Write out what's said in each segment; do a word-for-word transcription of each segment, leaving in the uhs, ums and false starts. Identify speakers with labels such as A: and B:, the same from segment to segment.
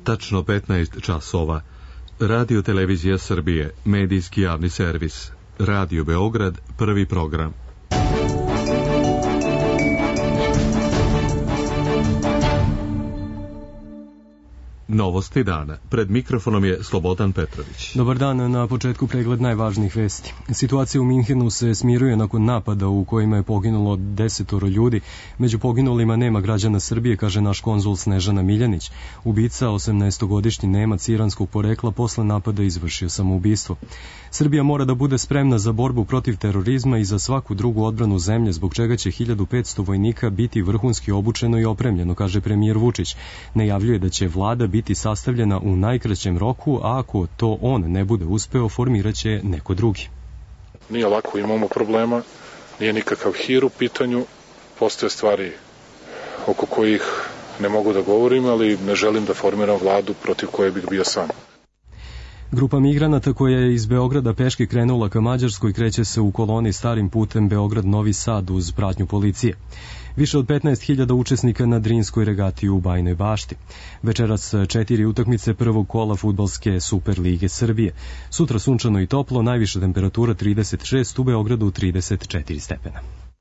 A: Tačno petnaest časova. Radio Televizija Srbije, medijski javni servis. Radio Beograd, prvi program. Novosti dana. Pred mikrofonom je Slobodan Petrović.
B: Dobar dan, na početku pregled najvažnijih vesti. Situacija u Minhenu se smiruje nakon napada u kojima je poginulo desetoro ljudi. Među poginulima nema građana Srbije, kaže naš konzul Snežana Miljanić. Ubica, osamnaestogodišnji Nemac iranskog porekla, posle napada izvršio samoubistvo. Srbija mora da bude spremna za borbu protiv terorizma i za svaku drugu odbranu zemlje, zbog čega će hiljadu petsto vojnika biti vrhunski obučeno i opremljeno, kaže premijer Vučić. Najavljuje da će vlada biti sastavljena u najkraćem roku, a ako to on ne bude uspeo, formirat će neko drugi.
C: Nije lako, imamo problema, nije nikakav hir u pitanju, postoje stvari oko kojih ne mogu da govorim, ali ne želim da formiram vladu protiv koje bih bio sam.
B: Grupa migranata koja je iz Beograda peške krenula ka Mađarskoj kreće se u koloni starim putem Beograd-Novi Sad uz pratnju policije. Više od petnaest hiljada učesnika na Drinskoj regati u Bajnoj Bašti. Večeras četiri utakmice prvog kola fudbalske Super lige Srbije. Sutra sunčano i toplo, najviša temperatura trideset šest, u Beogradu trideset četiri stepena.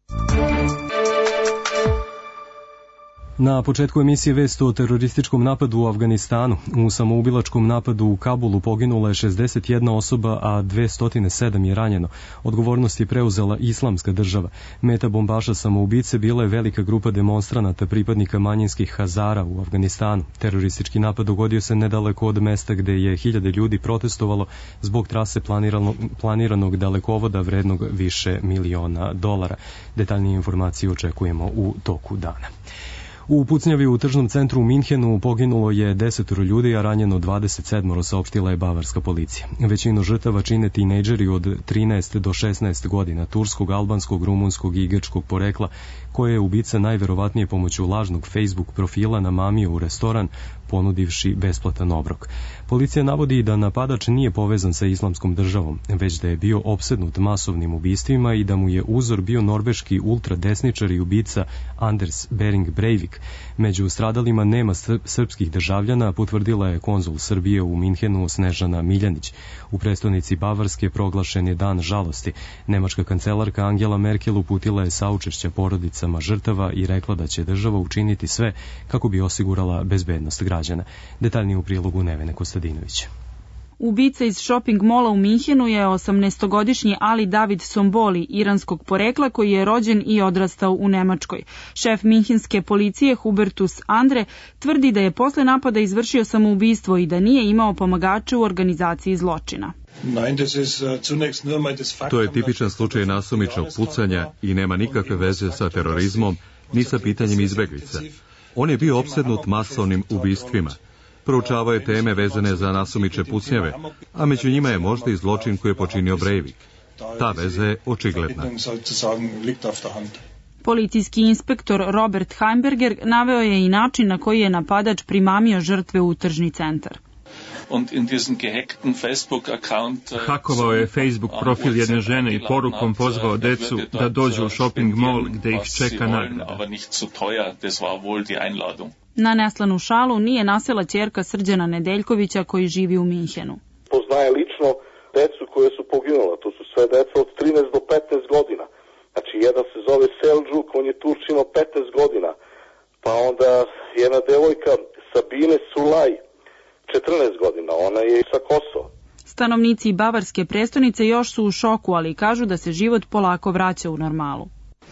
B: Na početku emisije vest o terorističkom napadu u Afganistanu. U samoubilačkom napadu u Kabulu poginula je šezdeset jedna osoba, a dvesta sedam je ranjeno. Odgovornost je preuzela Islamska država. Meta bombaša samoubice bila je velika grupa demonstranata pripadnika manjinskih Hazara u Afganistanu. Teroristički napad dogodio se nedaleko od mesta gde je hiljade ljudi protestovalo zbog trase planiranog, planiranog dalekovoda vrednog više miliona dolara. Detaljnije informacije očekujemo u toku dana. U pucnjavi u tržnom centru u Minhenu poginulo je desetoro ljudi, a ranjeno dvadeset sedam, saopštila je bavarska policija. Većinu žrtava čine tinejdžeri od trinaest do šesnaest godina, turskog, albanskog, rumunskog i grčkog porekla, koje je ubica najverovatnije pomoću lažnog Facebook profila namamio u restoran, ponudivši besplatan obrok. Policija navodi da napadač nije povezan sa Islamskom državom, već da je bio opsednut masovnim ubistvima i da mu je uzor bio norveški ultradesničar i ubica Anders Behring Breivik. Među stradalima nema srpskih državljana, potvrdila je konzul Srbije u Minhenu Snežana Miljanić. U prestonici Bavarske proglašen je dan žalosti. Nemačka kancelarka Angela Merkel uputila je saučešća porodicama žrtava i rekla da će država učiniti sve kako bi osigurala bezbednost građana. Detaljnije u prilogu Nevene Kostadinović.
D: Ubica iz shopping mola u Minhenu je osamnaestogodišnji Ali David Somboli, iranskog porekla, koji je rođen i odrastao u Nemačkoj. Šef minhenske policije Hubertus Andre tvrdi da je posle napada izvršio samoubistvo i da nije imao pomagača u organizaciji zločina.
A: To je tipičan slučaj nasumičnog pucanja i nema nikakve veze sa terorizmom ni sa pitanjem izbeglica. On je bio opsednut masovnim ubistvima. Proučavao je teme vezane za nasumične pucnjave, a među njima je možda i zločin koji je počinio Breivik. Ta veza je očigledna.
D: Policijski inspektor Robert Heimberger naveo je i način na koji je napadač primamio žrtve u tržni centar.
E: Hakovao je Facebook profil jedne žene i porukom pozvao decu da dođu u shopping mall gde ih čeka nagrada.
D: Na neslanu šalu nije nasela ćerka Srđana Nedeljkovića koji živi u Minhenu.
F: Poznaje lično decu koje su poginula, to su sve deca od trinaest do petnaest godina. Znači, jedan se zove Selđuk, on je Turč, imao petnaest godina. Pa onda jedna devojka Sabine Sulaj, četrnaest godina, ona je sa Kosova.
D: Stanovnici bavarske prestonice još su u šoku, ali kažu da se život polako vraća u normalu.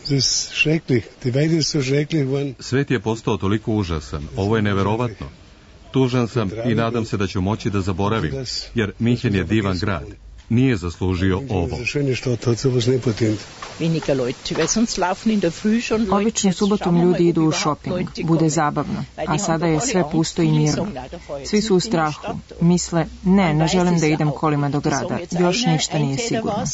A: Svet je postao toliko užasan, ovo je neverovatno. Tužan sam i nadam se da ću moći da zaboravim, jer Minhen je divan grad. Nije zaslužio ovo.
G: Obično subotom ljudi idu u šoping, bude zabavno, a sada je sve pusto i mirno. Svi su u strahu, misle, ne, ne želim da idem kolima do grada, još ništa nije sigurno.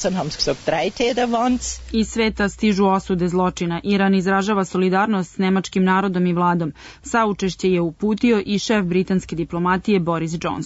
D: Iz sveta stižu osude zločina. Iran izražava solidarnost s nemačkim narodom i vladom. Saučešće je uputio i šef britanske diplomatije Boris Johnson.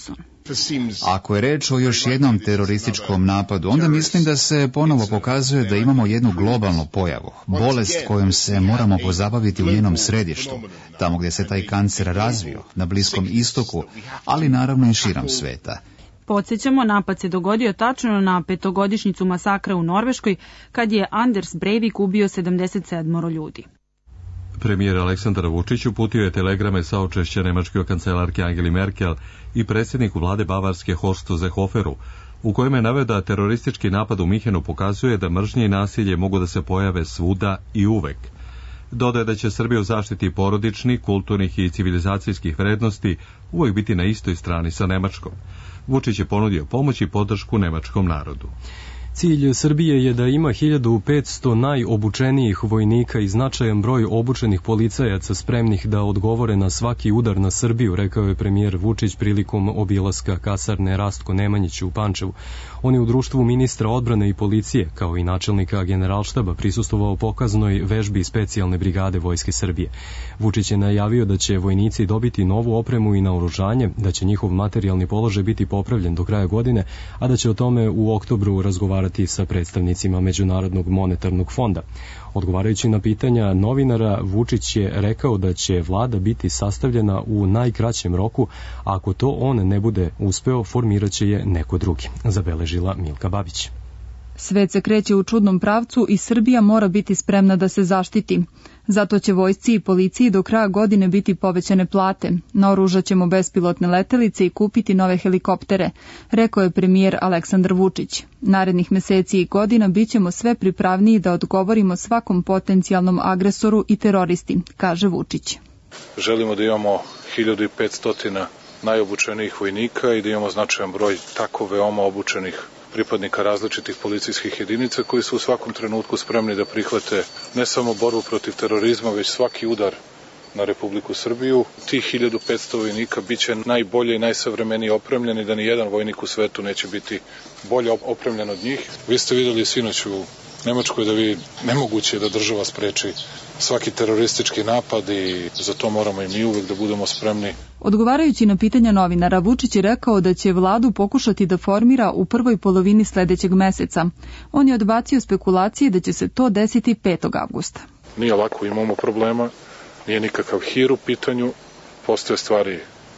H: Ako je reč o još jednom terorističkom napadu, onda mislim da se ponovo pokazuje da imamo jednu globalnu pojavu, bolest kojom se moramo pozabaviti u njenom središtu, tamo gdje se taj kancer razvio, na Bliskom istoku, ali naravno i širom sveta.
D: Podsjećamo, napad se dogodio tačno na petogodišnjicu masakra u Norveškoj, kad je Anders Breivik ubio sedamdeset sedam ljudi.
A: Premijer Aleksandar Vučić uputio je telegrame saučešća nemačke kancelarke Angeli Merkel i predsjedniku vlade Bavarske Horstu Seehoferu, u kojem je naveo da teroristički napad u Minhenu pokazuje da mržnje i nasilje mogu da se pojave svuda i uvek. Dodaje da će Srbija u zaštiti porodičnih, kulturnih i civilizacijskih vrednosti uvek biti na istoj strani sa Nemačkom. Vučić je ponudio pomoć i podršku nemačkom narodu.
B: Cilj Srbije je da ima hiljadu petsto najobučenijih vojnika i značajan broj obučenih policajaca spremnih da odgovore na svaki udar na Srbiju, rekao je premijer Vučić prilikom obilaska kasarne Rastko Nemanjić u Pančevu. On je u društvu ministra odbrane i policije, kao i načelnika generalštaba, prisustvovao pokaznoj vežbi specijalne brigade Vojske Srbije. Vučić je najavio da će vojnici dobiti novu opremu i naoružanje, da će njihov materijalni položaj biti popravljen do kraja godine, a da će o tome u oktobru razgovarati sa predstavnicima Međunarodnog monetarnog fonda. Odgovarajući na pitanja novinara, Vučić je rekao da će vlada biti sastavljena u najkraćem roku, a ako to on ne bude uspeo, formirat će je neko drugi, zabeležila Milka Babić.
I: Svet se kreće u čudnom pravcu i Srbija mora biti spremna da se zaštiti. Zato će vojsci i policiji do kraja godine biti povećane plate. Naoružat ćemo bespilotne letelice i kupiti nove helikoptere, rekao je premijer Aleksandar Vučić. Narednih meseci i godina bit ćemo sve pripravniji da odgovorimo svakom potencijalnom agresoru i teroristi, kaže Vučić.
C: Želimo da imamo hiljadu petsto najobučenijih vojnika i da imamo značajan broj tako veoma obučenih pripadnika različitih policijskih jedinica koji su u svakom trenutku spremni da prihvate ne samo borbu protiv terorizma, već svaki udar na Republiku Srbiju. Tih hiljadu petsto vojnika biće najbolje i najsavremenije opremljeni, da ni jedan vojnik u svetu neće biti bolje opremljen od njih. Vi ste videli sinoć u Nemačkoj da vi nemoguće da država spreči svaki teroristički napad i za to moramo i mi uvek da budemo spremni.
I: Odgovarajući na pitanja novinara, Vučić je rekao da će vladu pokušati da formira u prvoj polovini sledećeg meseca. On je odbacio spekulacije da će se to desiti petog avgusta.
C: Nije lako, imamo problema, nije nikakav hir u pitanju, postoje stvari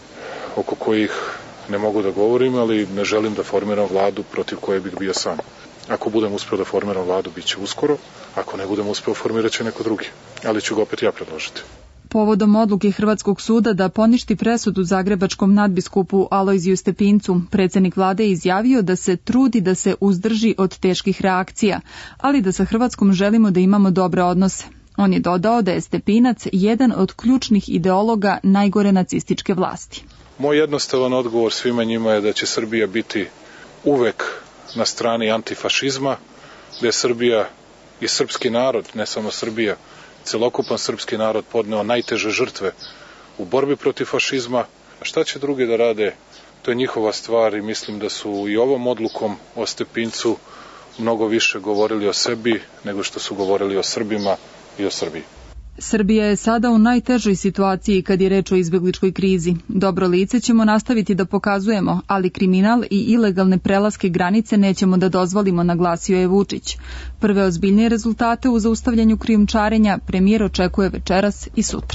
C: oko kojih ne mogu da govorim, ali ne želim da formiram vladu protiv koje bih bio sam. Ako budem uspeo da formiram vladu, bit će uskoro. Ako ne budem uspeo, formirat će neko drugi. Ali ću ga opet ja predložiti.
I: Povodom odluke Hrvatskog suda da poništi presudu zagrebačkom nadbiskupu Alojziju Stepincu, predsjednik vlade je izjavio da se trudi da se uzdrži od teških reakcija, ali da sa Hrvatskom želimo da imamo dobre odnose. On je dodao da je Stepinac jedan od ključnih ideologa najgore nacističke vlasti.
C: Moj jednostavan odgovor svima njima je da će Srbija biti uvek na strani antifašizma, da je Srbija i srpski narod, ne samo Srbija, celokupan srpski narod podneo najteže žrtve u borbi protiv fašizma. A šta će drugi da rade, to je njihova stvar i mislim da su i ovom odlukom o Stepincu mnogo više govorili o sebi nego što su govorili o Srbima i o Srbiji.
I: Srbija je sada u najtežoj situaciji kad je reč o izbegličkoj krizi. Dobro lice ćemo nastaviti da pokazujemo, ali kriminal i ilegalne prelaske granice nećemo da dozvolimo, naglasio je Vučić. Prve ozbiljnije rezultate u zaustavljanju krijumčarenja premijer očekuje večeras i sutra.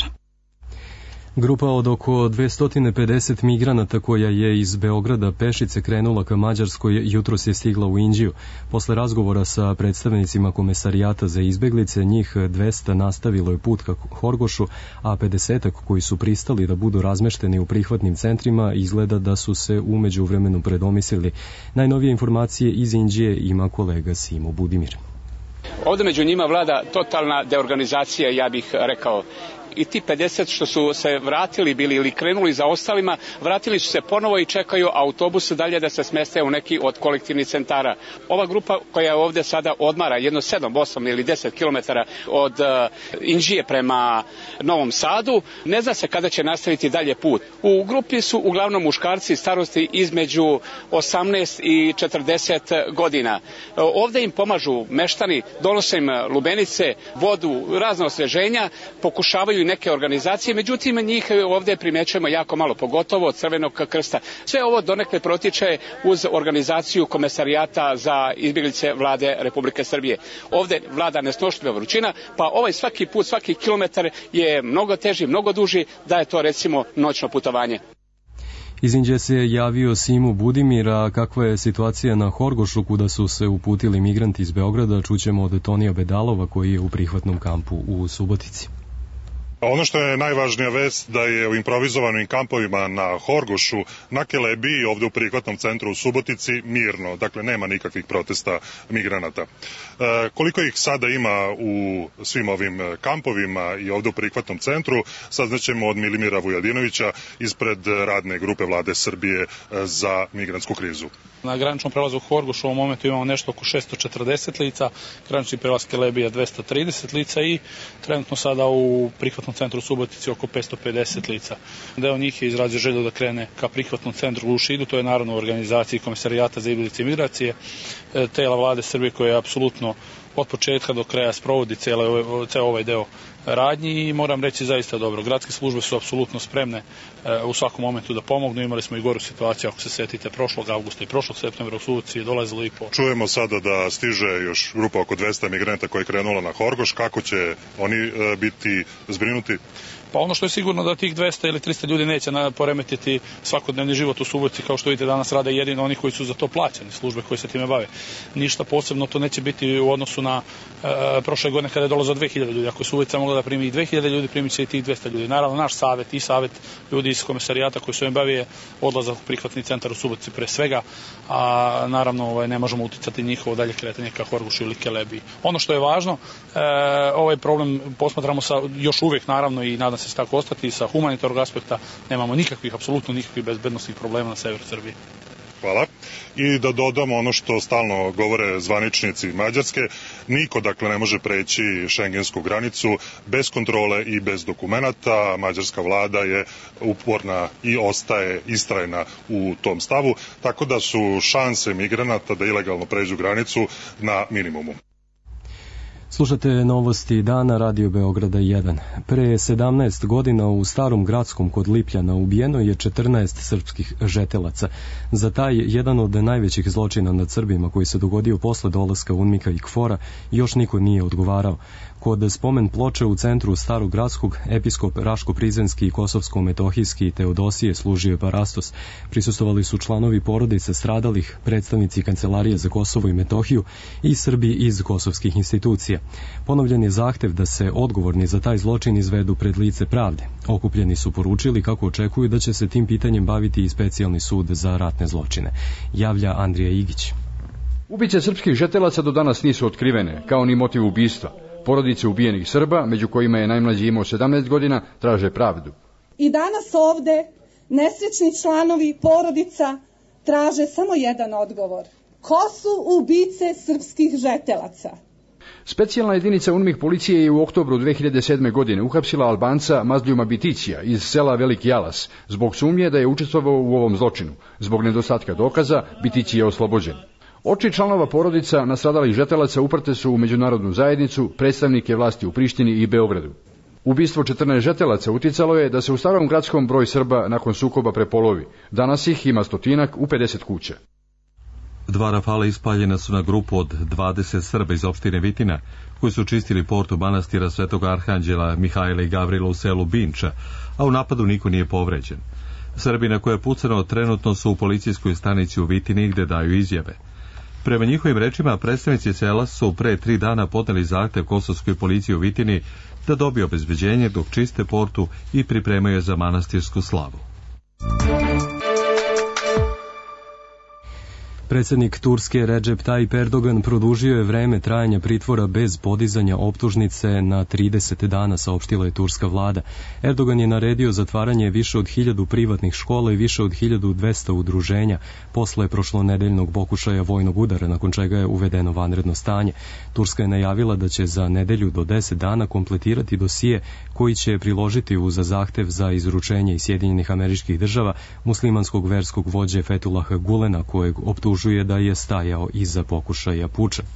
B: Grupa od oko dvesta pedeset migranata koja je iz Beograda pešice krenula ka Mađarskoj jutros je stigla u Inđiju. Posle razgovora sa predstavnicima Komesarijata za izbeglice, njih dvesta nastavilo je put ka Horgošu, a pedesetak koji su pristali da budu razmešteni u prihvatnim centrima izgleda da su se u međuvremenu predomislili. Najnovije informacije iz Inđije ima kolega Simo Budimir.
J: Ovde među njima vlada totalna deorganizacija, ja bih rekao. I ti pedeset što su se vratili bili ili krenuli za ostalima, vratili su se ponovo i čekaju autobus dalje da se smeste u neki od kolektivnih centara. Ova grupa koja ovde sada odmara jedno sedam, osam ili deset kilometara od uh, Inđije prema Novom Sadu, ne zna se kada će nastaviti dalje put. U grupi su uglavnom muškarci starosti između osamnaest i četrdeset godina. Ovde im pomažu meštani, donose im lubenice, vodu, razna osveženja, pokušavaju imaju neke organizacije, međutim njih ovdje primjećujemo jako malo, pogotovo od Crvenog krsta. Sve ovo donekle protiče uz organizaciju Komesarijata za izbjeglice vlade Republike Srbije. Ovdje vlada nesnošljiva vrućina, pa ovaj svaki put, svaki kilometar je mnogo teži, mnogo duži, da je to recimo noćno putovanje.
B: Iz Inđije se javio Simo Budimir, a kakva je situacija na Horgošu kuda su se uputili migranti iz Beograda, čućemo od Tonija Bedalova koji je u prihvatnom kampu u Subotici.
K: Ono što je najvažnija vest da je u improvizovanim kampovima na Horgošu, na Kelebiji, ovde u prihvatnom centru u Subotici, mirno, dakle nema nikakvih protesta migranata. E, koliko ih sada ima u svim ovim kampovima i ovde u prihvatnom centru, saznaćemo od Milimira Vujadinovića ispred radne grupe vlade Srbije za migrantsku krizu.
L: Na graničnom prelazu Horgoš u ovom momentu imamo nešto oko šesto četrdeset lica, granični prelaz Kelebija dvesta trideset lica i trenutno sada u prihvatnom centru u Subotici oko petsto pedeset lica. Deo njih je izrazio želju da krene ka prihvatnom centru u Šidu, to je naravno u organizaciji Komesarijata za izbjeglice i migracije, tela vlade Srbije koja je apsolutno od početka do kraja sprovodi ceo, ceo ovaj deo radnji i moram reći zaista dobro. Gradske službe su apsolutno spremne e, u svakom momentu da pomognu. Imali smo i goru situaciju, ako se setite, prošlog avgusta i prošlog septembra u Subotici je dolazilo i po.
K: Čujemo sada da stiže još grupa oko dvesta migranta koja je krenula na Horgoš. Kako će oni e, biti zbrinuti?
L: Pa ono što je sigurno da tih dvesta ili trista ljudi neće poremetiti svakodnevni život u Subotici, kao što vidite danas rade jedino oni koji su za to plaćeni, službe koje se time bave. Ništa posebno to neće biti u odnosu na e, prošle godine kada je dolazilo dve hiljade ljudi. Ako je Subotica mogla da primi i dve hiljade ljudi, primit će i tih dvesta ljudi. Naravno, naš savet i savet ljudi iz Komesarijata koji se ovim bavi je odlazak u prihvatni centar u Subotici pre svega, a naravno ovaj, ne možemo uticati njihovo dalje kretanje ka Horgošu ili Kelebiji. Ono što je važno, e, ovaj problem posmatramo sa, još uvijek naravno i nadam se tako ostati sa humanitarnog aspekta, nemamo nikakvih, apsolutno nikakvih bezbednostnih problema na severu Srbije.
K: Hvala. I da dodamo ono što stalno govore zvaničnici Mađarske, niko dakle ne može preći šengensku granicu bez kontrole i bez dokumenata. Mađarska vlada je uporna i ostaje istrajna u tom stavu, tako da su šanse migranata da ilegalno pređu granicu na minimumu.
B: Slušate novosti dana Radio Beograda jedan. Pre sedamnaest godina u Starom Gradskom kod Lipljana ubijeno je četrnaest srpskih žetelaca. Za taj jedan od najvećih zločina nad Srbima koji se dogodio posle dolaska UNMIK-a i KFOR-a još niko nije odgovarao. Kod spomen ploče u centru Starog Gradskog episkop Raško-Prizrenski i Kosovsko-Metohijski Teodosije služio je parastos. Prisustovali su članovi porodice stradalih, predstavnici Kancelarije za Kosovo i Metohiju i Srbi iz kosovskih institucija. Ponovljen je zahtev da se odgovorni za taj zločin izvedu pred lice pravde. Okupljeni su poručili kako očekuju da će se tim pitanjem baviti i specijalni sud za ratne zločine. Javlja Andrija Igić.
M: Ubice srpskih žetelaca do danas nisu otkrivene, kao ni motiv ubistva. Porodice ubijenih Srba, među kojima je najmlađi imao sedamnaest godina, traže pravdu.
N: I danas ovde nesrećni članovi porodica traže samo jedan odgovor. Ko su ubice srpskih žetelaca?
M: Specijalna jedinica UNMIK policije je u oktobru dve hiljade sedme. godine uhapsila Albanca Mazljuma Biticija iz sela Veliki Jalas zbog sumnje da je učestvovao u ovom zločinu. Zbog nedostatka dokaza Bitići je oslobođen. Oči članova porodica nastradalih žetelaca uprte su u međunarodnu zajednicu, predstavnike vlasti u Prištini i Beogradu. Ubistvo četrnaest žetelaca uticalo je da se u Starom Gradskom broj Srba nakon sukoba prepolovi. Danas ih ima stotinak u pedeset kuća.
A: Dva rafala ispaljena su na grupu od dvadeset Srba iz opštine Vitina, koji su čistili portu manastira Svetog Arhanđela Mihajla i Gavrila u selu Binča, a u napadu niko nije povređen. Srbi na koje je pucano trenutno su u policijskoj stanici u Vitini gde daju izjave. Prema njihovim rečima, predstavnici sela su pre tri dana podneli zahtev kosovskoj policiji u Vitini da dobije obezbeđenje dok čiste portu i pripremaju za manastirsku slavu.
B: Predsjednik Turske Recep Tayyip Erdogan produžio je vreme trajanja pritvora bez podizanja optužnice na trideset dana, saopštila je turska vlada. Erdogan je naredio zatvaranje više od hiljadu privatnih škola i više od hiljadu dvesta udruženja posle prošlonedeljnog pokušaja vojnog udara, nakon čega je uvedeno vanredno stanje. Turska je najavila da će za nedelju do deset dana kompletirati dosije koji će priložiti uz zahtev za izručenje iz Sjedinjenih Američkih Država muslimanskog verskog vođe Fethullaha Gulena, kojeg optužuje da je stajao iza pokušaja puča.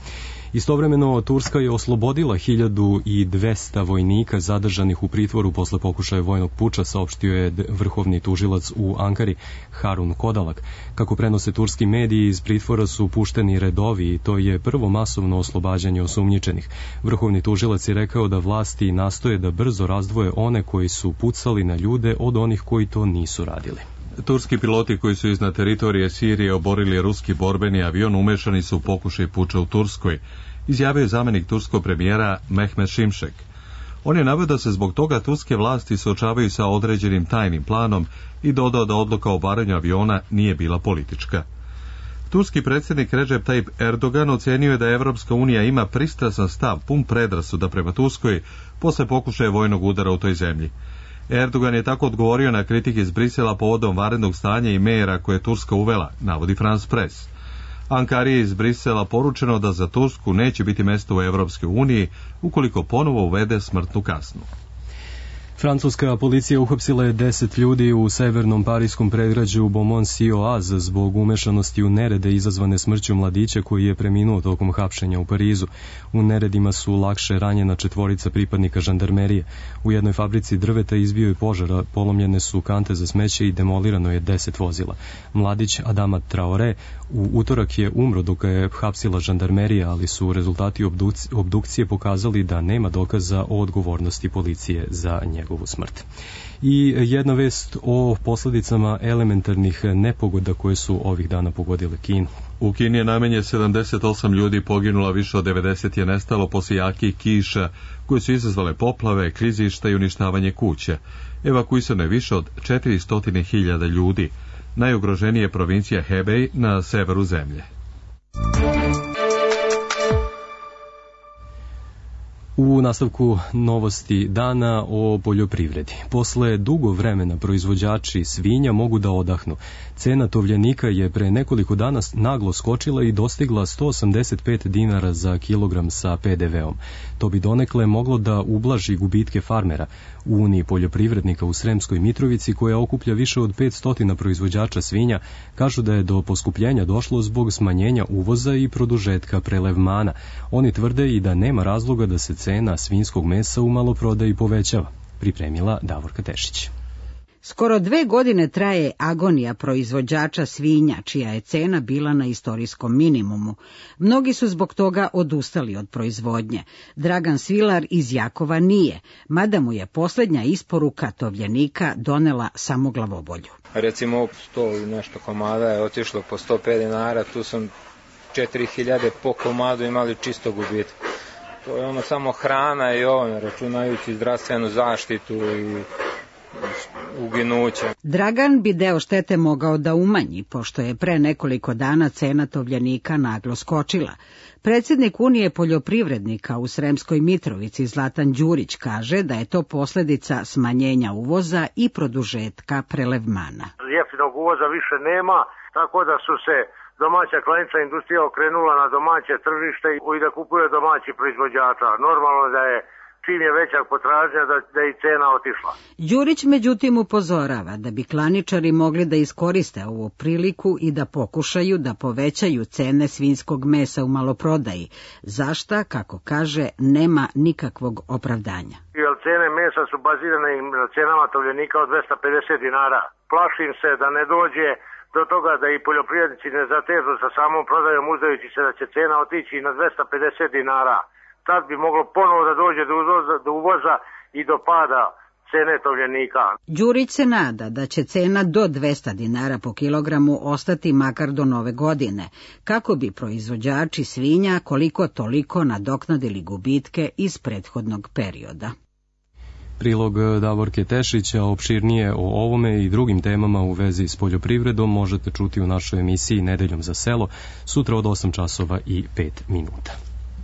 B: Istovremeno, Turska je oslobodila hiljadu dvesta vojnika zadržanih u pritvoru posle pokušaja vojnog puča, saopštio je vrhovni tužilac u Ankari Harun Kodalak. Kako prenose turski mediji, iz pritvora su pušteni redovi i to je prvo masovno oslobađanje osumnjičenih. Vrhovni tužilac je rekao da vlasti nastoje da brzo razdvoje one koji su pucali na ljude od onih koji to nisu radili.
A: Turski piloti koji su iznad teritorije Sirije oborili ruski borbeni avion umešani su u pokušaj puča u Turskoj, izjavio je zamenik turskog premijera Mehmet Şimşek. On je naveo da se zbog toga turske vlasti suočavaju sa određenim tajnim planom i dodao da odluka o obaranju aviona nije bila politička. Turski predsjednik Recep Tayyip Erdogan ocenio je da Evropska unija ima pristrasan stav pun predrasuda prema Turskoj posle pokušaja vojnog udara u toj zemlji. Erdogan je tako odgovorio na kritike iz Brisela povodom vanrednog stanja i mera koje je Turska uvela, navodi France Press. Ankari je iz Brisela poručeno da za Tursku neće biti mjesto u Evropskoj uniji ukoliko ponovo uvede smrtnu kaznu.
B: Francuska policija uhapsila je deset ljudi u severnom parijskom predgrađu Beaumont-sur-Oise zbog umešanosti u nerede izazvane smrću mladića koji je preminuo tokom hapšenja u Parizu. U neredima su lakše ranjena četvorica pripadnika žandarmerije. U jednoj fabrici drveta izbio je požar, polomljene su kante za smeće i demolirano je deset vozila. Mladić Adama Traore u utorak je umro dok je hapsila žandarmerija, ali su rezultati obdukcije pokazali da nema dokaza o odgovornosti policije za njegovu smrt. I jedna vest o posledicama elementarnih nepogoda koje su ovih dana pogodile Kinu.
A: U Kini je najmanje sedamdeset osam ljudi poginula, više od devedeset je nestalo poslije jakih kiša koje su izazvale poplave, klizišta i uništavanje kuća. Evakuisano je više od četiristo hiljada ljudi. Najugroženija je provincija Hebei na severu zemlje.
B: U nastavku novosti dana o poljoprivredi. Posle dugo vremena proizvođači svinja mogu da odahnu. Cena tovljenika je pre nekoliko dana naglo skočila i dostigla sto osamdeset pet dinara za kilogram sa pe de veom. To bi donekle moglo da ublaži gubitke farmera. U Uniji poljoprivrednika u Sremskoj Mitrovici, koja okuplja više od petsto proizvođača svinja, kažu da je do poskupljenja došlo zbog smanjenja uvoza i produžetka prelevmana. Oni tvrde i da nema razloga da se cena svinjskog mesa u maloprodaji povećava. Pripremila Davorka Tešić.
O: Skoro dve godine traje agonija proizvođača svinja, čija je cena bila na istorijskom minimumu. Mnogi su zbog toga odustali od proizvodnje. Dragan Svilar iz Jakova nije, mada mu je posljednja isporuka tovljenika donela samo glavobolju.
P: Recimo sto i nešto komada je otišlo po sto pet dinara, tu sam četiri hiljade po komadu imali čisto gubitka. To je ono samo hrana i ovo, računajući zdravstvenu zaštitu i uginuća.
O: Dragan bi deo štete mogao da umanji, pošto je pre nekoliko dana cena tovljenika naglo skočila. Predsjednik Unije poljoprivrednika u Sremskoj Mitrovici Zlatan Đurić kaže da je to posljedica smanjenja uvoza i produžetka prelevmana.
Q: Jeftinog uvoza više nema, tako da su se domaća klanica industrija okrenula na domaće tržište i da kupuje domaći proizvođača. Normalno da je čim je veća potražnja da, da i cena otišla.
O: Đurić međutim upozorava da bi klaničari mogli da iskoriste ovu priliku i da pokušaju da povećaju cene svinjskog mesa u maloprodaji, zašta, kako kaže, nema nikakvog opravdanja.
Q: Jer cene mesa su bazirane na cenama tovljenika od dvesta pedeset dinara. Plašim se da ne dođe do toga da i poljoprivrednici ne zatežu sa samom prodajom, uzdajući se da će cena otići na dvesta pedeset dinara. Tad bi moglo ponovo da dođe do uvoza, do uvoza i do pada cene tovljenika.
O: Đurić se nada da će cena do dvesta dinara po kilogramu ostati makar do nove godine, kako bi proizvođači svinja koliko toliko nadoknadili gubitke iz prethodnog perioda.
B: Prilog Davorke Tešića, opširnije o ovome i drugim temama u vezi s poljoprivredom možete čuti u našoj emisiji Nedeljom za selo, sutra od osam časova i pet minuta.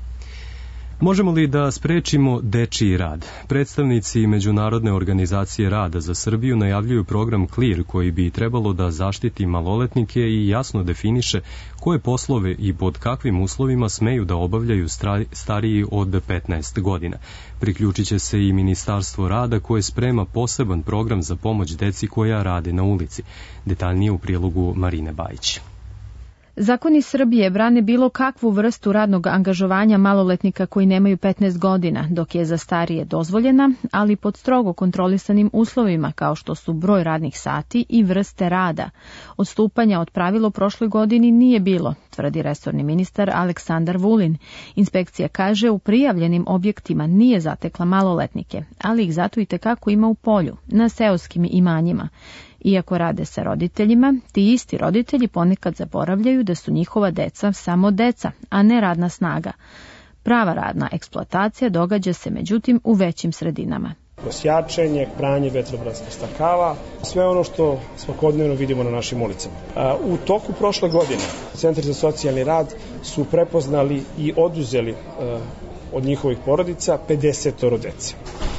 B: Možemo li da sprečimo dečiji rad? Predstavnici Međunarodne organizacije rada za Srbiju najavljuju program Clear koji bi trebalo da zaštiti maloletnike i jasno definiše koje poslove i pod kakvim uslovima smeju da obavljaju stariji od petnaest godina. Priključit će se i Ministarstvo rada koje sprema poseban program za pomoć deci koja rade na ulici. Detaljnije u prilogu Marine Bajić.
R: Zakoni Srbije brane bilo kakvu vrstu radnog angažovanja maloletnika koji nemaju petnaest godina, dok je za starije dozvoljena, ali pod strogo kontrolisanim uslovima kao što su broj radnih sati i vrste rada. Odstupanja od pravila u prošloj godini nije bilo, tvrdi resorni ministar Aleksandar Vulin. Inspekcija kaže u prijavljenim objektima nije zatekla maloletnike, ali ih zato i tekako ima u polju, na seoskim imanjima. Iako rade sa roditeljima, ti isti roditelji ponekad zaboravljaju da su njihova deca samo deca, a ne radna snaga. Prava radna eksploatacija događa se međutim u većim sredinama.
S: Prosjačenje, pranje vetrobranskih stakala, sve ono što svakodnevno vidimo na našim ulicama. U toku prošle godine Centri za socijalni rad su prepoznali i oduzeli od njihovih porodica pedeset dece.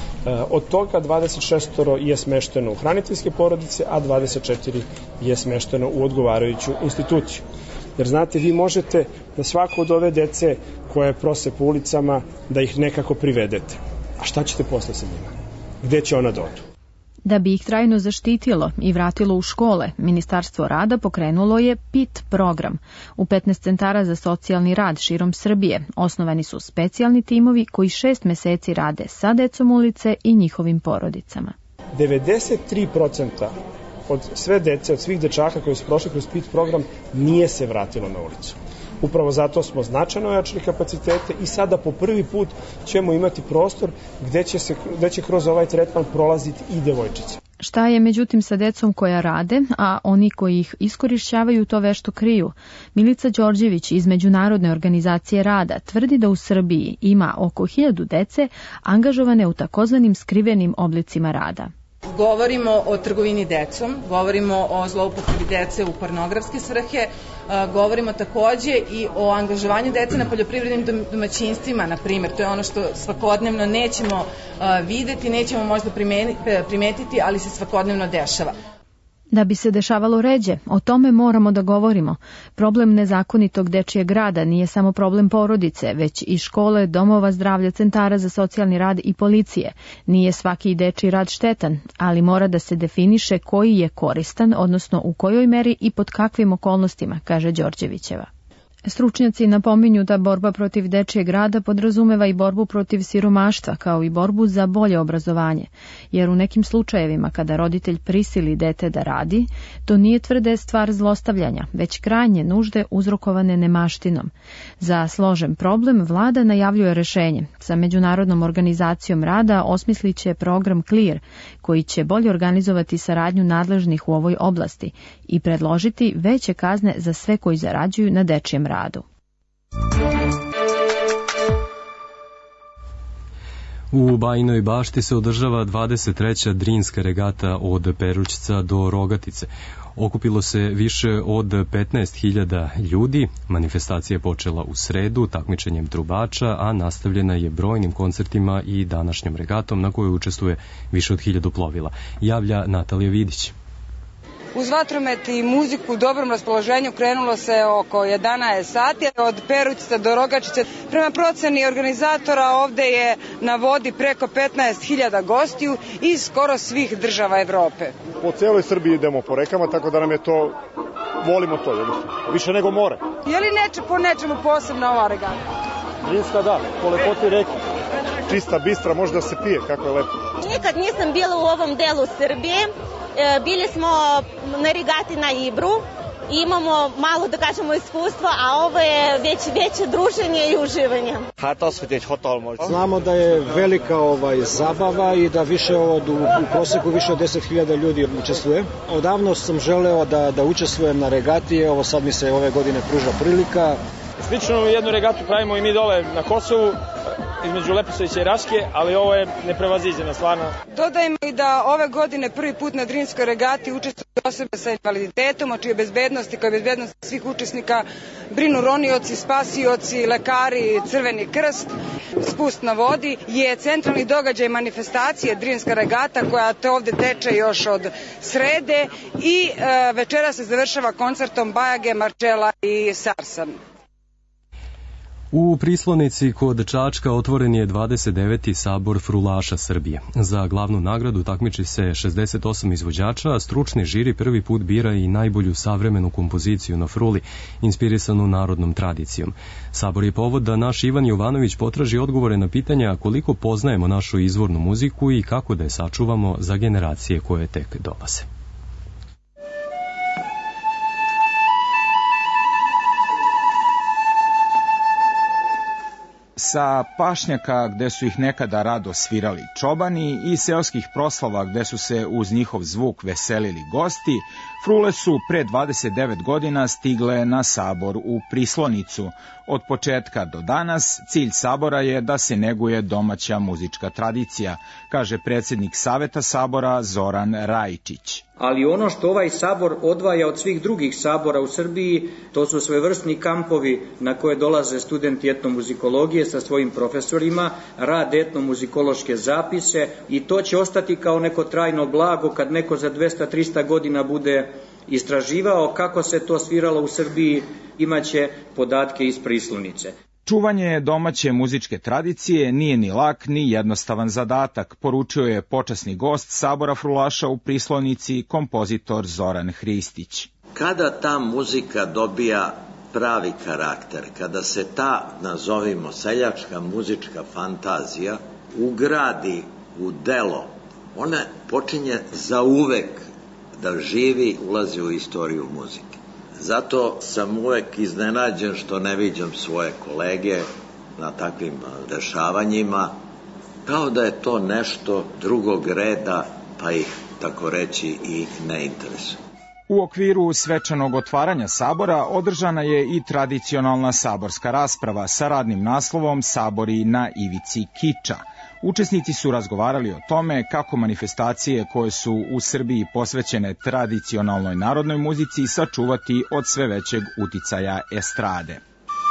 S: Od toga dvadeset šest je smešteno u hraniteljske porodice, a dvadeset četiri je smešteno u odgovarajuću instituciju. Jer znate, vi možete da svako od ove dece koje prose po ulicama, da ih nekako privedete. A šta ćete posle sa njima? Gde će ona da odu?
R: Da bi ih trajno zaštitilo i vratilo u škole, Ministarstvo rada pokrenulo je P I T program. U petnaest centara za socijalni rad širom Srbije osnovani su specijalni timovi koji šest meseci rade sa decom ulice i njihovim porodicama.
S: devedeset tri posto od sve dece, od svih dečaka koji su prošli kroz P I T program nije se vratilo na ulicu. Upravo zato smo značajno ojačali kapacitete i sada po prvi put ćemo imati prostor gde će, se, gde će kroz ovaj tretman prolaziti i devojčice.
R: Šta je međutim sa decom koja rade, a oni koji ih iskorišćavaju to vešto kriju? Milica Đorđević iz Međunarodne organizacije rada tvrdi da u Srbiji ima oko hiljadu dece angažovane u takozvanim skrivenim oblicima rada.
T: Govorimo o trgovini decom, govorimo o zloupotrebi dece u pornografske svrhe, govorimo takođe i o angažovanju dece na poljoprivrednim domaćinstvima, na primjer. To je ono što svakodnevno nećemo videti, nećemo možda primetiti, ali se svakodnevno dešava.
R: Da bi se dešavalo ređe, o tome moramo da govorimo. Problem nezakonitog dečijeg rada nije samo problem porodice, već i škole, domova zdravlja, centara za socijalni rad i policije. Nije svaki dečiji rad štetan, ali mora da se definiše koji je koristan, odnosno u kojoj meri i pod kakvim okolnostima, kaže Đorđevićeva. Stručnjaci napominju da borba protiv dečijeg rada podrazumeva i borbu protiv siromaštva, kao i borbu za bolje obrazovanje, jer u nekim slučajevima kada roditelj prisili dete da radi, to nije tvrde stvar zlostavljanja, već krajnje nužde uzrokovane nemaštinom. Za složen problem vlada najavljuje rešenje. Sa Međunarodnom organizacijom rada osmisliće program CLEAR, koji će bolje organizovati saradnju nadležnih u ovoj oblasti i predložiti veće kazne za sve koji zarađuju na dečijem radu.
B: U Bajinoj Bašti se održava dvadeset treća Drinska regata od Perućca do Rogatice. Okupilo se više od petnaest hiljada ljudi. Manifestacija je počela u sredu takmičenjem trubača, a nastavljena je brojnim koncertima i današnjom regatom na kojoj učestvuje više od hiljadu plovila. Javlja Natalija Vidić.
U: Uz vatromet i muziku u dobrom raspoloženju krenulo se oko jedanaest sati od Perućca do Rogačice. Prema proceni organizatora ovde je na vodi preko petnaest hiljada gostiju iz skoro svih država Evrope.
V: Po celoj Srbiji idemo po rekama, tako da nam je to, volimo to jednostavno, više nego more.
U: Je li neče po nečemu posebna ova regata?
V: Drinska da, po lepoti reke. Čista, bistra, može da se pije, kako je lepo.
W: Nikad nisam bila u ovom delu Srbije. Bili smo na regati na Ibru, imamo malo, da kažemo, iskustva, a ovo je već veće druženje i uživanje.
X: Znamo da je velika ovaj, zabava i da više od, u, u proseku više od deset hiljada ljudi učestvuje. Odavno sam želeo da, da učestvujem na regati, ovo sad mi se ove godine pruža prilika.
Y: Slično jednu regatu pravimo i mi dole na Kosovu, između Leposavića i Raške, ali ovo je neprevaziđeno stvarno.
U: Dodajmo i da ove godine prvi put na Drinskoj regati učestvuju osobe sa invaliditetom, o čijoj bezbednosti, kao i bezbednosti svih učesnika brinu ronioci, spasioci, lekari, Crveni krst. Spust na vodi je centralni događaj manifestacije Drinska regata koja te ovde teče još od srede i e, večera se završava koncertom Bajage, Marčela i Sarsan.
B: U Prislonici kod Čačka otvoren je dvadeset deveti sabor frulaša Srbije. Za glavnu nagradu takmiči se šezdeset osam izvođača, a stručni žiri prvi put bira i najbolju savremenu kompoziciju na fruli, inspirisanu narodnom tradicijom. Sabor je povod da naš Ivan Jovanović potraži odgovore na pitanja koliko poznajemo našu izvornu muziku i kako da je sačuvamo za generacije koje tek dolaze.
D: Sa pašnjaka gde su ih nekada rado svirali čobani i seoskih proslava gde su se uz njihov zvuk veselili gosti, frule su pre dvadeset devet godina stigle na sabor u Prislonicu. Od početka do danas cilj sabora je da se neguje domaća muzička tradicija, kaže predsjednik Saveta sabora Zoran Rajčić.
E: Ali ono što ovaj sabor odvaja od svih drugih sabora u Srbiji, to su svojevrsni kampovi na koje dolaze studenti etnomuzikologije sa svojim profesorima, rade etnomuzikološke zapise i to će ostati kao neko trajno blago kad neko za dvesta do trista godina bude istraživao kako se to sviralo u Srbiji, imaće podatke iz Prislonice.
D: Čuvanje domaće muzičke tradicije nije ni lak ni jednostavan zadatak, poručio je počasni gost sabora frulaša u Prislonici, kompozitor Zoran Hristić.
F: Kada ta muzika dobija pravi karakter, kada se ta, nazovimo, seljačka muzička fantazija ugradi u delo, ona počinje zauvek da živi, ulazi u istoriju muzike. Zato sam uvek iznenađen što ne viđam svoje kolege na takvim dešavanjima, kao da je to nešto drugog reda, pa ih, tako reći, i ne interesuje.
D: U okviru svečanog otvaranja sabora održana je i tradicionalna saborska rasprava sa radnim naslovom Sabori na ivici kiča. Učesnici su razgovarali o tome kako manifestacije koje su u Srbiji posvećene tradicionalnoj narodnoj muzici sačuvati od sve većeg uticaja estrade.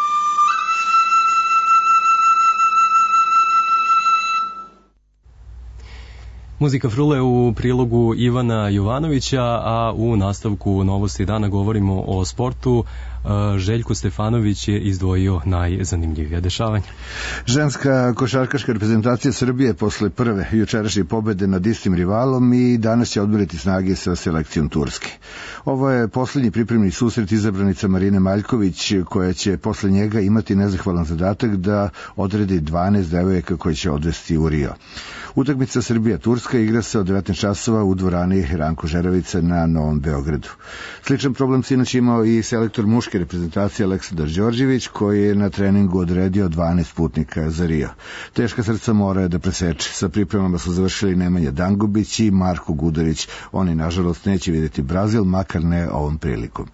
B: Muzika frule u prilogu Ivana Jovanovića, a u nastavku Novosti dana govorimo o sportu. Željko Stefanović je izdvojio najzanimljivija dešavanja.
G: Ženska košarkaška reprezentacija Srbije posle prve jučerašnje pobede nad istim rivalom i danas će odmeriti snage sa selekcijom Turske. Ovo je posljednji pripremni susret izabranica Marine Maljković, koja će posle njega imati nezahvalan zadatak da odredi dvanaest devojaka koje će odvesti u Rio. Utakmica Srbija-Turska igra se od devetnaest časova u dvorani Ranko Žeravica na Novom Beogradu. Sličan problem sinoć imao i selektor muške reprezentacije Aleksandar Đorđević, koji je na treningu odredio dvanaest putnika za Rio. Teška srca mora da preseče. Sa pripremama su završili Nemanja Dangubić i Marko Gudurić. Oni, nažalost, neće vidjeti Brazil, makar ne ovom prilikom.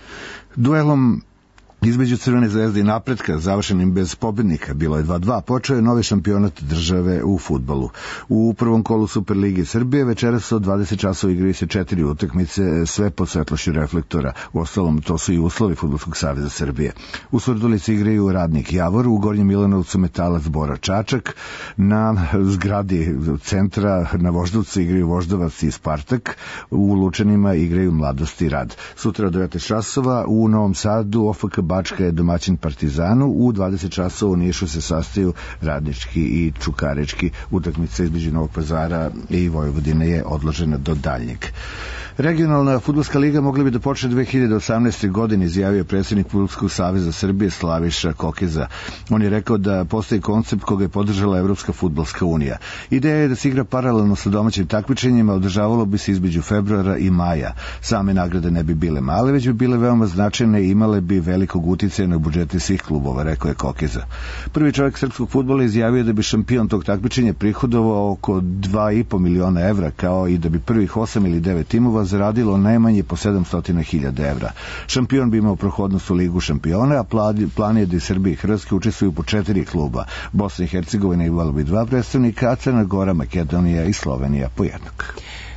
G: Duelom između Crvene zvezde i Napretka, završenim bez pobednika, bilo je dva dva, počeo je novi šampionat države u fudbalu. U prvom kolu Superlige Srbije večeras od dvadeset časova igraju se četiri utakmice, sve pod svetlošću reflektora. Uostalom, to su i uslovi Fudbalskog saveza Srbije. U Surdulici igraju Radnik Javor, u Gornjem Milanovcu Metalac Bora Čačak, na zgradi centra na Voždovcu igraju Voždovac i Spartak, u Lučanima igraju Mladost i Rad. Sutra od devetnaest časova u Novom Sadu O F K Bačka je domaćin Partizanu, u dvadeset časova u Nišu se sastaju Radnički i Čukarički. Utakmica između Novog Pazara i Vojvodine je odložena do daljnjeg. Regionalna fudbalska liga mogla bi da počne dve hiljade osamnaeste. godine, izjavio predsjednik Fudbalskog saveza Srbije Slaviša Kokeza. On je rekao da postoji koncept koga je podržala Evropska fudbalska unija. Ideja je da se igra paralelno sa domaćim takmičenjima, održavalo bi se između februara i maja. Same nagrade ne bi bile male, već bi bile veoma značajne i imale bi velikog uticaja na budžete svih klubova, rekao je Kokeza. Prvi čovjek srpskog fudbala izjavio da bi šampion tog takmičenja prihodovao oko dva i po miliona evra, kao i da bi prvih osam ili devet timova zaradilo najmanje po sedamsto hiljada evra. Šampion bi imao prohodnost u Ligu šampiona, a plan je da i Srbija i Hrvatska učestvuju po četiri kluba. Bosna i Hercegovina imala bi dva predstavnika, a Crna Gora, Makedonija i Slovenija po jednog.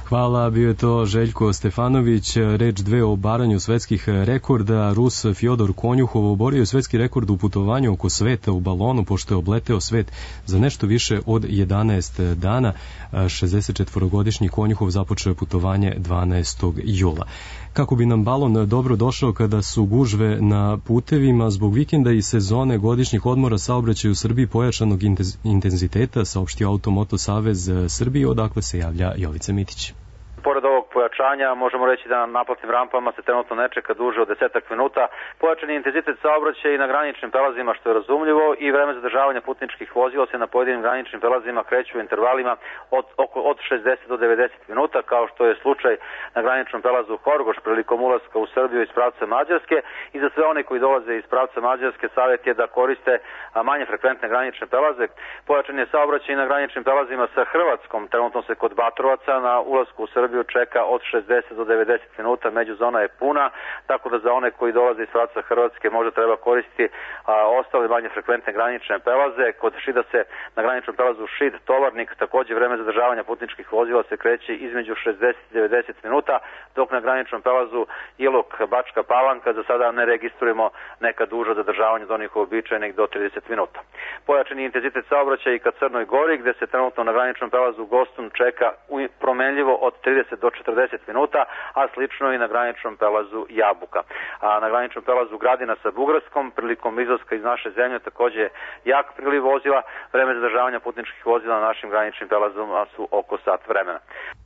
B: Hvala, bio je to Željko Stefanović. Reč dve o obaranju svetskih rekorda. Rus Fjodor Konjuhov oborio je svetski rekord u putovanju oko sveta u balonu, pošto je obleteo svet za nešto više od jedanaest dana. šezdesetčetvorogodišnji Konjuhov započeo je putovanje dvanaestog jula. Kako bi nam balon dobro došao kada su gužve na putevima, zbog vikenda i sezone godišnjih odmora saobraćaj u Srbiji pojačanog intenziteta, saopštio Automoto Savez Srbije, odakle se javlja Jovica Mitić.
C: Pored ovog pojačanja možemo reći da na naplatnim rampama se trenutno ne čeka duže od desetak minuta. Pojačan je intenzitet saobraćaja i na graničnim prelazima, što je razumljivo, i vreme zadržavanja putničkih vozila se na pojedinim graničnim prelazima kreću u intervalima od, oko, od šezdeset do devedeset minuta, kao što je slučaj na graničnom prelazu Horgoš prilikom ulaska u Srbiju iz pravca Mađarske. I za sve one koji dolaze iz pravca Mađarske savjet je da koriste manje frekventne granične prelaze. Pojačan je saobraćaj na graničnim prelazima sa Hrvatskom. Trenutno se kod Batrovaca na ulasku u Srbiju čeka od šezdeset do devedeset minuta, međuzona je puna, tako da za one koji dolaze iz pravca Hrvatske možda treba koristiti a, ostale manje frekventne granične prelaze. Kod Šida se na graničnom prelazu Šid Tovarnik takođe vreme zadržavanja putničkih vozila se kreće između šezdeset i devedeset minuta, dok na graničnom prelazu Ilok Bačka Palanka za sada ne registrujemo neka duža zadržavanja od onih uobičajenih do trideset minuta. Pojačan je intenzitet saobraćaja i ka Crnoj Gori, gde se trenutno na graničnom prelazu Gostun čeka promenljivo od trideset do četrdeset minuta, a slično i na graničnom prelazu Jabuka. A na graničnom prelazu Gradina sa Bugarskom prilikom izlaska iz naše zemlje takođe jak priliv vozila, vreme zadržavanja putničkih vozila na našim graničnim prelazima su oko sat vremena.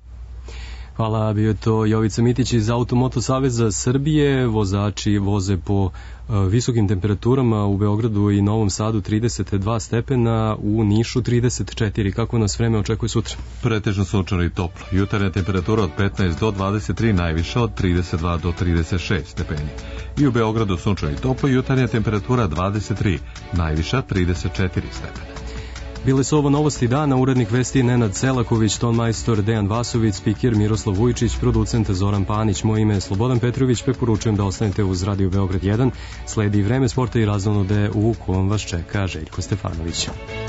B: Hvala, bio je to Jovica Mitić iz Automoto Saveza Srbije. Vozači voze po visokim temperaturama, u Beogradu i Novom Sadu trideset dva stepena, u Nišu trideset četiri. Kako nas vreme očekuje sutra?
A: Pretežno sunčano i toplo. Jutarnja temperatura od petnaest do dvadeset tri, najviša od trideset dva do trideset šest stepeni. I u Beogradu sunčano i toplo, jutarnja temperatura dvadeset tri, najviša trideset četiri stepena.
B: Bile su ovo novosti dana, urednik vesti Nenad Selaković, ton majstor Dejan Vasović, spikir Miroslav Vujčić, producent Zoran Panić. Moje ime je Slobodan Petrović, preporučujem da ostanete uz Radio Beograd jedan. Sledi vreme sporta i razonode u kojem vas čeka Željko Stefanović.